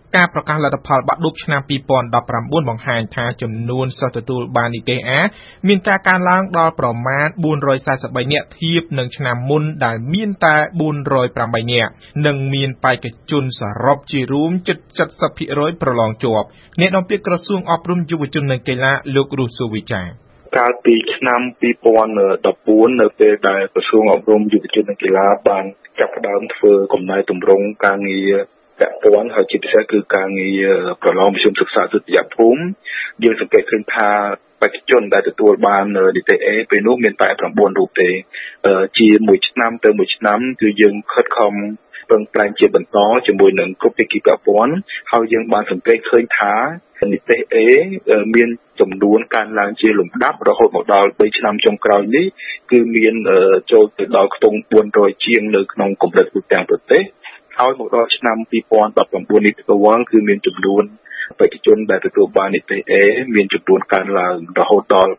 ការប្រកាសលទ្ធផលបាក់ឌុបឆ្នាំ2019បង្ហាញថាចំនួនសិស្សទទួលបាននិទ្ទេសAមានការកើនឡើងដល់ប្រមាណ443នាក់ធៀបនឹងឆ្នាំមុនដែលមានតែ408នាក់និងមានបេក្ខជនសរុបជារួមជិត 70% ប្រឡងជាប់អ្នកនាំពាក្យក្រសួងអប់រំយុវជននិងកីឡាលោករស់ សុវិចាកាលពីឆ្នាំ2014នៅពេលដែលក្រសួងអប់រំយុវជននិងកីឡាបានចាប់ផ្ដើមធ្វើកំណែទម្រង់ការងារពាក់ព័ន្ធហើយជាពិសេសគឺការងារប្រឡងមធ្យមសិក្សាទុតិយភូមិយើងសង្កេតឃើញថាបេក្ខជនដែលទទួលបាននិទ្ទេសAពេលនោះមានតែ9រូបទេជាមួយឆ្នាំទៅមួយឆ្នាំគឺយើងខិតខំពឹងប្រែងជាបន្តជាមួយនឹងគ្រប់ភាគីពាក់ព័ន្ធហើយយើងបានសង្កេតឃើញថានិទ្ទេសAមានចំនួនកើនឡើងជាលំដាប់រហូតមកដល់3ឆ្នាំចុងក្រោយនេះគឺមានចូលទៅដល់ខ្ទង់400ជាងនៅក្នុងកម្រិតទូទាំងប្រទេសហើយមកដល់ឆ្នាំ2019នេះផ្ទាល់គឺមានចំនួនបេក្ខជនដែលទទួលបាននិទ្ទេសAមានចំនួនកើនឡើងរហូតដល់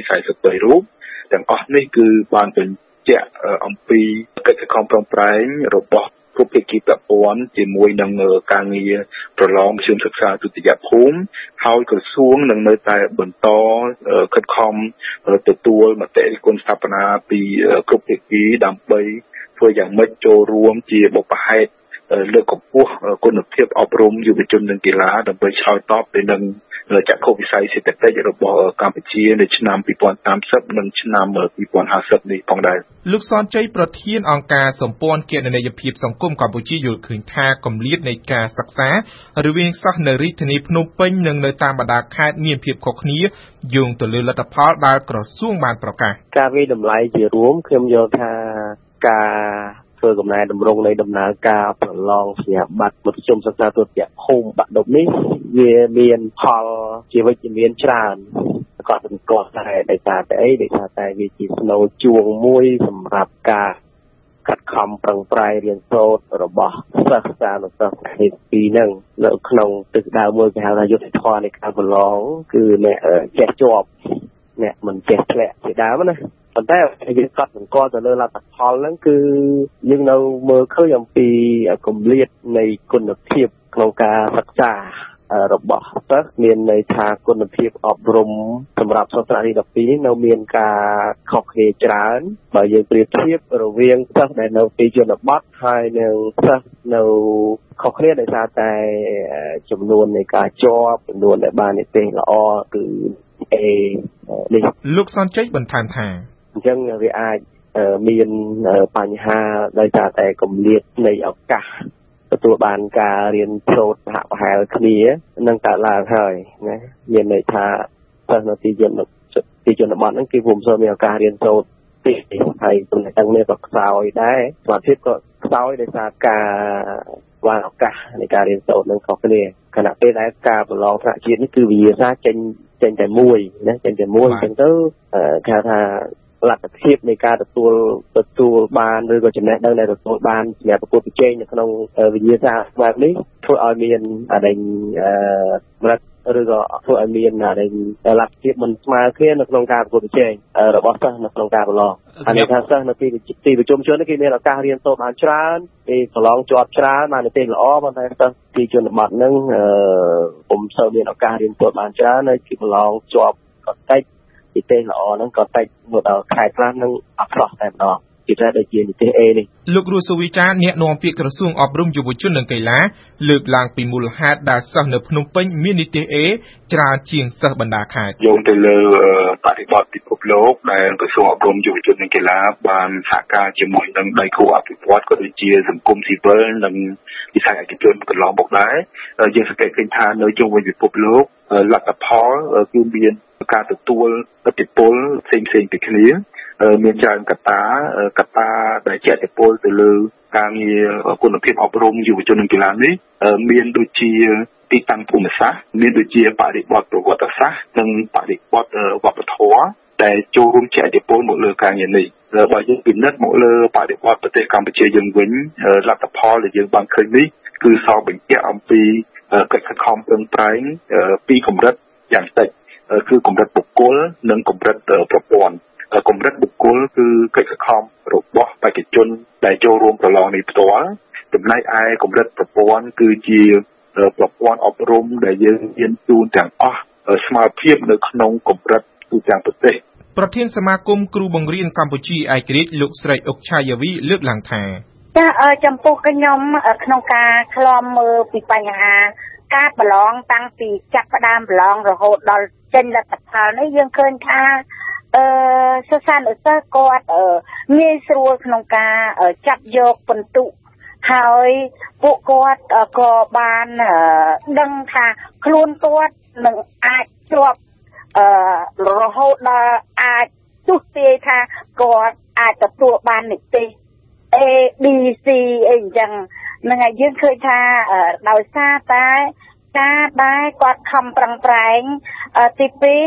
443រូបទាំងអស់នេះគឺបានបញ្ជាក់អំពីកិច្ចខំប្រឹងប្រែងរបស់គ្រប់ភាគីពាក់ព័ន្ធជាមួយនឹងការងារប្រឡងមធ្យមសិក្សាទុតិយភូមិហើយក្រសួងនឹងនៅតែបន្តខិតខំទទួលមតិរិះគន់ស្ថាបនាពីគ្រប់ភាគីដើម្បីធ្វើយ៉ាងម៉េចចូលរួមជាបុព្វហេតុលើកកម្ពស់គុណភាពអប់រំយុវជននិងកីឡាដើម្បីឆ្លើយតបទៅនឹងចក្ខុវិស័យសេដ្ឋកិច្ចរបស់កម្ពុជានៅឆ្នាំ2030និងឆ្នាំ2050នេះផងដែរលោកសនជ័យប្រធានអង្គការសម្ព័ន្ធគណនេយ្យភាពសង្គមកម្ពុជាយល់ឃើញថាគម្លាតនៃការសិក្សារវាងសិស្សនៅរាជធានីភ្នំពេញនិងនៅតាមបណ្ដាខេត្តមានភាពខុសគ្នាយោងទៅលើលទ្ធផលដែលក្រសួងបានប្រកាសការវិតម្លៃជារួមខ្ញុំយល់ថាការធ្វើកំណែតម្រង់នៃដំណើរការប្រឡងសញ្ញាបត្រមធ្យមសិក្សាទុតិយភូមិបាក់ឌុបនេះវាមានផលជាវិជ្ជមានច្រើនក៏សង្កត់តែដោយសារតែវាជាស្នូលជួងមួយសម្រាប់ការកាត់ខំប្រឹងប្រែងរៀនសូត្ររបស់សិស្សសានុសិស្សទី2ហ្នឹងនៅក្នុងទិសដៅមួយគេហៅថាយុទ្ធធម៌នៃការប្រឡងគឺអ្នកចេះជាប់អ្នកមិនចេះធ្លាក់ជាដើមណាប៉ុន្តែយើងកត់សម្គាល់ទៅលើលទ្ធផលហ្នឹងគឺយើងនៅមើលឃើញអំពីគម្លាតនៃគុណភាពក្នុងការសិក្សារបស់សិស្សមានន័យថាគុណភាពអប់រំសម្រាប់សិស្សថ្នាក់ទី12នេះនៅមានការខុសគ្នាច្រើនបើយើងប្រៀបធៀបរវាងសិស្សដែលនៅទីជនបទហើយនិងសិស្សនៅខុសគ្នាដោយសារតែចំនួននៃការជាប់ចំនួនដែលបាននិទ្ទេសល្អគឺAនេះលោកសនជ័យបន្ថែមថាអញ្ចឹងវាអាចមានបញ្ហាដោយសារតែគម្លាតនៃឱកាសទទួលបានការរៀនសូត្រសហប្រហែលគ្នានឹងកើតឡើងហើយណាមានន័យថាសិស្សនៅទីជនបទហ្នឹងគឺពុំសូវមានឱកាសរៀនសូត្រទេហើយចំណេះដឹងនេះក៏ខ្សោយដែរសមត្ថភាពក៏ខ្សោយដោយសារការបានឱកាសនៃការរៀនសូត្រនឹងខុសគ្នាខណៈពេលដែលការប្រឡងថ្នាក់ជាតិនេះគឺវិញ្ញាសាចេញតែមួយណាចេញតែមួយអញ្ចឹងទៅគេថាលទ្ធភាពនៃការទទួលបានឬក៏ចំណេះដឹងដែលទទួលបានសម្រាប់ប្រកួតប្រជែងនៅក្នុងវិញ្ញាសាបែបនេះធ្វើឲ្យមានម្រិតឬក៏ធ្វើឲ្យមានលទ្ធភាពមិនស្មើគ្នានៅក្នុងការប្រកួតប្រជែងរបស់សិស្សនៅក្នុងការប្រឡងអានេះថាសិស្សនៅទីប្រជុំជនគេមានឱកាសរៀនសូត្របានច្រើនគេប្រឡងជាប់ច្រើនបាននិទ្ទេសល្អប៉ុន្តែសិស្សទីជនបទហ្នឹងពុំសូវមានឱកាសរៀនសូត្របានច្រើនហើយគេប្រឡងជាប់ក៏តិចនិទ្ទេសល្អហ្នឹងក៏តិចមកដល់ខែខ្លះនឹងអត់ស្រស់តែម្ដងជាតែដូចជានិទ្ទេសAនេះលោករស់ សុវិចាអ្នកនាំពាក្យក្រសួងអប់រំយុវជននិងកីឡាលើកឡើងពីមូលហេតុដែលសិស្សនៅភ្នំពេញមាននិទ្ទេសAច្រើនជាងសិស្សបណ្ដាខេត្តយោងទៅលើបរិបទពិភពលោកដែលក្រសួងអប់រំយុវជននិងកីឡាបានសហការជាមួយនឹងដៃគូអភិវឌ្ឍក៏ដូចជាសង្គមស៊ីវិលនិងវិស័យឯកជនកន្លងមកដែរយើងសង្កេតឃើញថានៅជុំវិញពិភពលោកលទ្ធផលគឺមានការទទួលឥទ្ធិពលផ្សេងពីគ្នាមានច្រើនកត្តាដែលជះឥទ្ធិពលទៅលើការងារគុណភាពអប់រំយុវជននិងកីឡានេះមានដូចជាទីតាំងភូមិសាស្ត្រមានដូចជាបរិបទប្រវត្តិសាស្ត្រនិងបរិបទវប្បធម៌ដែលចូលរួមជះឥទ្ធិពលមកលើការងារនេះបើយើងពិនិត្យមកលើបរិបទប្រទេសកម្ពុជាយើងវិញលទ្ធផលដែលយើងបានឃើញនេះគឺសបញ្ជាក់អំពីកិច្ចខិតខំប្រឹងប្រែងពីកម្រិតយ៉ាងតិចគឺកម្រិតបុគ្គលនិងកម្រិតប្រព័ន្ធកម្រិតបុគ្គលគឺកិច្ចខិតខំរបស់បេក្ខជនដែលចូលរួមប្រឡងនេះផ្ទាល់ចំណែកឯកម្រិតប្រព័ន្ធគឺជាប្រព័ន្ធអប់រំដែលយើងមានជូនទាំងអស់ស្មើភាពនៅក្នុងកម្រិតទូទាំងប្រទេសប្រធានសមាគមគ្រូបង្រៀនកម្ពុជាឯករាជ្យលោកស្រីអុកឆាយាវីលើកឡើងថាចាចំពោះខ្ញុំក្នុងការឆ្លងមើលពីបញ្ហាការប្រឡងតាំងពីចាប់ផ្ដើមប្រឡងរហូតដល់ចេញលទ្ធផលនេះយើងឃើញថាសិស្សានុសិស្សគាត់ងាយស្រួលក្នុងការចាប់យកពិន្ទុហើយពួកគាត់ក៏បានដឹងថាខ្លួនគាត់នឹងអាចជាប់រហូតដល់អាចទស្សទាយថាគាត់អាចទទួលបាននិទេស A B C អីអញ្ចឹងហ្នឹងហើយយើងឃើញថាដោយសារតែការដែលគាត់ខំប្រឹងប្រែងទី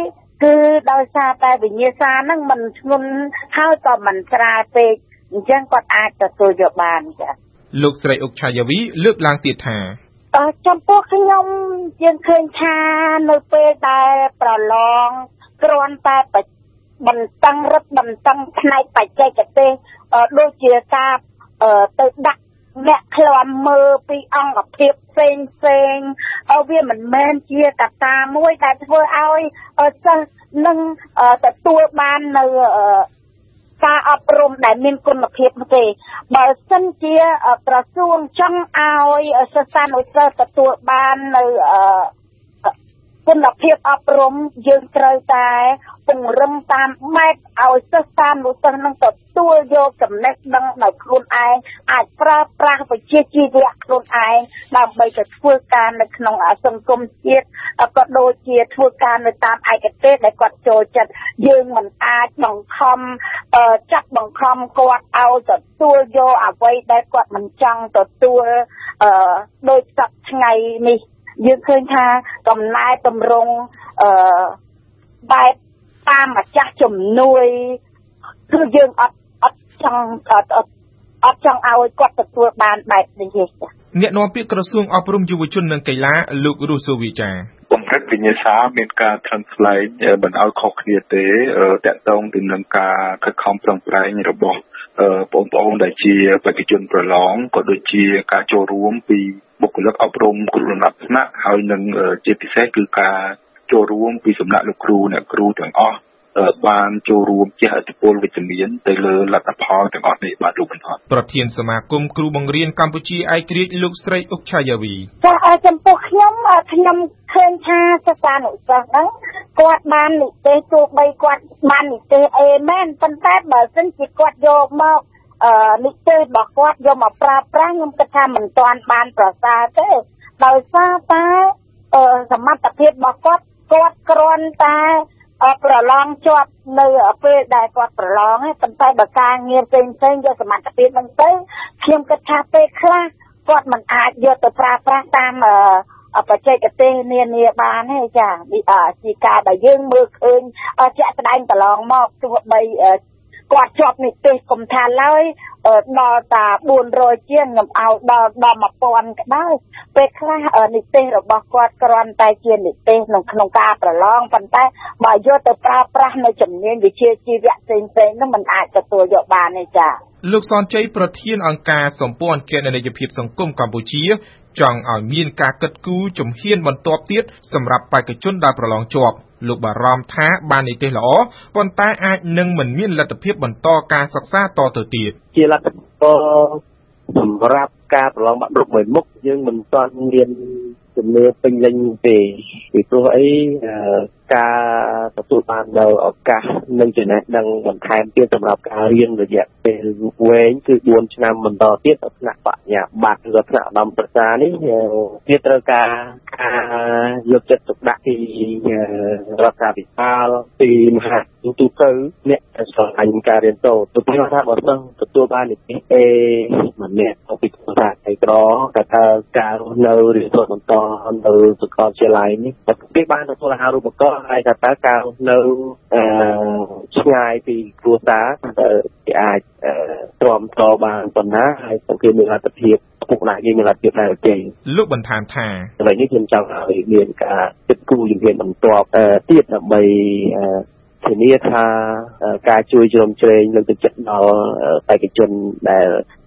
2គឺដោយសារតែវិញ្ញាសាហ្នឹងមិនធ្ងន់ហើយក៏មិនស្រាលពេកអញ្ចឹងគាត់អាចទទួលយកបានចា៎លោកស្រីអុកឆាយាវីលើកឡើងទៀតថាចំពោះខ្ញុំយើងឃើញថានៅពេលដែលប្រឡងគ្រាន់តែបន្តឹងរឹតបន្តឹងផ្នែកបច្ចេកទេសដូចជាការទៅដាក់អ្នកឃ្លាំមើលពីអង្គភាពផ្សេងវាមិនមែនជាកត្តាមួយដែលធ្វើឲ្យសិស្សនឹងទទួលបាននៅការអប់រំដែលមានគុណភាពនោះទេបើសិនជាក្រសួងចង់ឲ្យសិស្សានុសិស្សទទួលបាននៅគុណភាពអប់រំយើងត្រូវតែពង្រឹងតាមបែបឲ្យសិស្សានុសិស្សនឹងទទួលយកចំណេះដឹងដោយខ្លួនឯងអាចប្រើប្រាស់វិជ្ជាជីវៈខ្លួនឯងដើម្បីទៅធ្វើការនៅក្នុងសង្គមជាតិក៏ដូចជាធ្វើការនៅតាមឯកទេសដែលគាត់ចូលចិត្តយើងមិនអាចបង្ខំចាប់បង្ខំគាត់ឲ្យទទួលយកអ្វីដែលគាត់មិនចង់ទទួលដោយសពថ្ងៃនេះយើងឃើញថាកំណែតម្រង់បែបតាមម្ចាស់ជំនួយគឺយើងអត់ចង់ឲ្យគាត់ទទួលបានបែបនេះទេអ្នកនាំពាក្យក្រសួងអប់រំយុវជននិងកីឡាលោករស់សូវីចាបំផិតវិញ្ញាសាមានការថ្លឹងថ្លែងមិនឲ្យខុសគ្នាទេតកតងទៅនឹងការខិតខំប្រឹងប្រែងរបស់បងប្អូនដែលជាបេក្ខជនប្រឡងក៏ដូចជាការចូលរួមពីបុគ្គលិកអប់រំគ្រប់លំដាប់ថ្នាក់ហើយនឹងជាពិសេសគឺការចូលរួមពីសំណាក់លោកគ្រូអ្នកគ្រូទាំងអស់បានចូលរួមជះឥទ្ធិពលវិជ្ជមានទៅលើលទ្ធផលទាំងអស់នេះបាទលោកបន្តប្រធានសមាគមគ្រូបង្រៀនកម្ពុជាឯករាជ្យលោកស្រីអុកឆាយាវីចាចំពោះខ្ញុំឃើញថាសិស្សានុសិស្សហ្នឹងគាត់បាននិទេសទោះបីគាត់បាននិទេសអេមែនប៉ុន្តែបើសិនជាគាត់យកមកនិទេសរបស់គាត់យកមកប្រើប្រាស់ខ្ញុំគិតថាមិនទាន់បានប្រសើរទេដោយសារតែសមត្ថភាពរបស់គាត់គ្រាន់តែប្រឡងជាប់នៅពេលដែលគាត់ប្រឡងហើយប៉ុន្តែបើការងារផ្សេងយកសមត្ថភាពហ្នឹងទៅខ្ញុំគិតថាពេលខ្លះគាត់មិនអាចយកទៅប្រើប្រាស់តាមបច្ចេកទេសនានាបានទេចាជាការដែលយើងមើលឃើញជាក់ស្ដែងកន្លងមកទោះបីគាត់ជាប់និទេសកុំថាឡើយដល់តា400ជាងខ្ញុំឲ្យដល់1000ក៏ដោយពេលខ្លះនិទេសរបស់គាត់គ្រាន់តែជានិទេសក្នុងការប្រឡងប៉ុន្តែបើយកទៅប្រើប្រាស់នៅជំនាញវិជ្ជាជីវៈផ្សេងនោះมันអាចទទួលយកបានទេចា៎លោកសនជ័យប្រធានអង្គការសម្ព័ន្ធគណនេយ្យភាពសង្គមកម្ពុជាចង់ឲ្យមានការកិត្តគូជំហានបន្ទាប់ទៀតសម្រាប់បេក្ខជនដែលប្រឡងជាប់លោកបារម្ភថាបាននិទេសល្អប៉ុន្តែអាចនឹងមិនមានលទ្ធភាពបន្តការសិក្សាតទៅទៀតជាលទ្ធផលសម្រាប់ការប្រឡងបាក់ឌុបមួយមុខយើងមិនទាន់មានជំនឿពេញលេញទេពីព្រោះអីការទទួលបាននៅឱកាសនិងចំណេះដឹងបន្ថែមទៀតសម្រាប់ការរៀនរយៈពេលវែងគឺ4ឆ្នាំបន្តទៀតដល់ថ្នាក់បញ្ញាបត្រឬថ្នាក់ឧត្តមសិក្សានេះវាត្រូវការយកចិត្តទុកដាក់ពីរដ្ឋាភិបាលពីមហាទូទៅអ្នកស្រឡាញ់ការរៀនសូត្រទៅថាបើសិនទទួលបាននិទេសA ម្នាក់ពីភាសាឯក្រតែការរស់នៅរៀនសូត្របន្តនៅសាកលវិទ្យាល័យនេះតែគេបានទទួលអាហារូបករណ៍ហើយថាតើការនៅឆ្ងាយពីគ្រួសារគេអាចទ្រាំទ្របានប៉ុណ្ណាហើយគេមានលទ្ធភាពពុកណាគេមានលទ្ធភាពដែរទេលោកបន្ថែមថាឥឡូវនេះខ្ញុំចង់ឲ្យមានការគិតគូរជំហានបន្ទាប់ទៀតដើម្បីធានាថាការជួយជ្រោមជ្រែងលើកទឹកចិត្តដល់បេក្ខជនដែល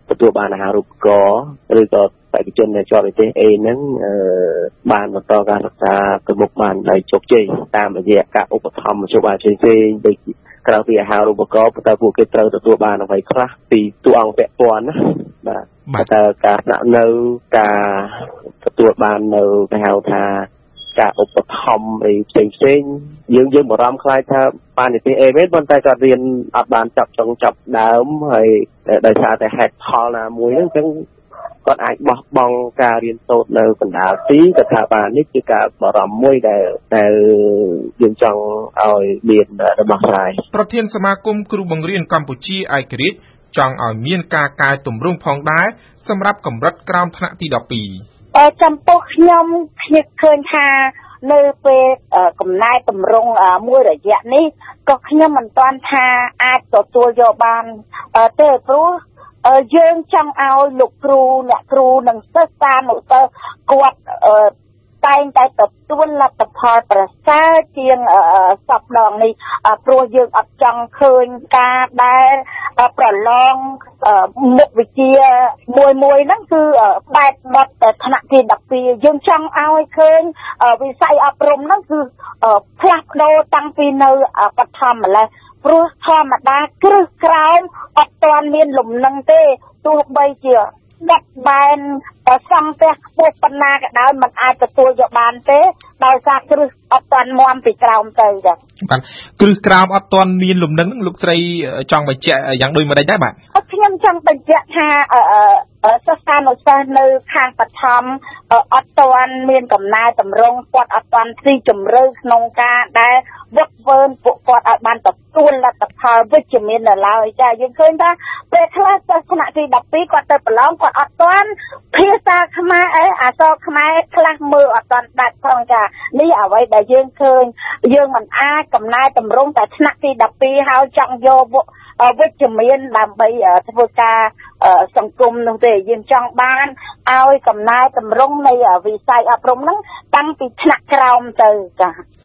ទទួលបានអាហារូបករណ៍ឬក៏បេក្ខជនដែលជាប់និទេស A ហ្នឹងបានបន្តការសិក្សាទៅមុខបានដោយជោគជ័យតាមរយៈការឧបត្ថម្ភមធ្យោបាយផ្សេងៗដូចក្រៅពីអាហារូបករណ៍តើពួកគេត្រូវទទួលបានអ្វីខ្លះពីតួអង្គពាក់ព័ន្ធណាបាទតើការដាក់នៅការទទួលបាននៅគេហៅថាការឧបត្ថម្ភអីផ្សេងៗយើងបារម្ភខ្លាចថាបាននិទេសអេមែនប៉ុន្តែគាត់រៀនអត់បានចាប់ដើមហើយដោយសារតែហេតុផលណាមួយហ្នឹងអញ្ចឹងគាត់អាចបោះបង់ការរៀនសូត្រនៅកណ្ដាលទីស្ថាប័ននេះគឺការបារម្ភមួយដែលយើងចង់ឲ្យមានដំណោះស្រាយប្រធានសមាគមគ្រូបង្រៀនកម្ពុជាឯករាជ្យចង់ឲ្យមានការកែតម្រង់ផងដែរសម្រាប់កម្រិតក្រោមថ្នាក់ទី12 ចំពោះខ្ញុំឃើញថានៅពេលកំណែតម្រង់មួយរយៈនេះក៏ខ្ញុំមិនទាន់ថាអាចទទួលយកបានទេព្រោះយើងចង់ឲ្យលោកគ្រូអ្នកគ្រូនិងសិស្សសានុសិស្សគាត់តែងតែទទួលលទ្ធផលប្រសើរជាងសពដងនេះព្រោះយើងអត់ចង់ឃើញការដែលប្រឡងមុខវិជ្ជាមួយហ្នឹងគឺបែបបត់ថ្នាក់ទី12យើងចង់ឲ្យឃើញវិស័យអប់រំហ្នឹងគឺផ្លាស់ប្ដូរតាំងពីនៅបឋមម្លេះព្រោះធម្មតាគ្រឹះក្រោមអត់ទាន់មានលំនឹងទេទោះបីជាបត់បែនសង់ផ្ទះខ្ពស់ប៉ុណ្ណាក៏ដោយមិនអាចទទួលយកបានទេដោយសារគ្រឹះអត់ទាន់មាំពីក្រោមទៅចា៎បាទគ្រឹះក្រោមអត់ទាន់មានលំនឹងលោកស្រីចង់បញ្ជាក់យ៉ាងដូចម្ដេចដែរបាទខ្ញុំចង់បញ្ជាក់ថាសិស្សានុសិស្សនៅខាងបឋមអត់ទាន់មានកំណែតម្រង់គាត់អត់ទាន់ស៊ីជម្រៅក្នុងការដែលវឹកវើពួកគាត់ឲ្យបានទទួលលទ្ធផលវិជ្ជមាននៅឡើយចាយើងឃើញថាពេលខ្លះសិស្សថ្នាក់ទី12គាត់ទៅប្រឡងគាត់អត់ទាន់ភាសាខ្មែរអក្សរខ្មែរខ្លះមើលអត់ទាន់ដាច់ផងចានេះអ្វីដែលយើងឃើញយើងមិនអាចកំណែតម្រង់តែថ្នាក់ទី12ហើយចង់យកវិជ្ជមានដើម្បីធ្វើការសង្គមនោះទេយើងចង់បានឲ្យកំណែតម្រង់នៃវិស័យអប់រំហ្នឹងតាំងពីថ្នាក់ក្រោមទៅចា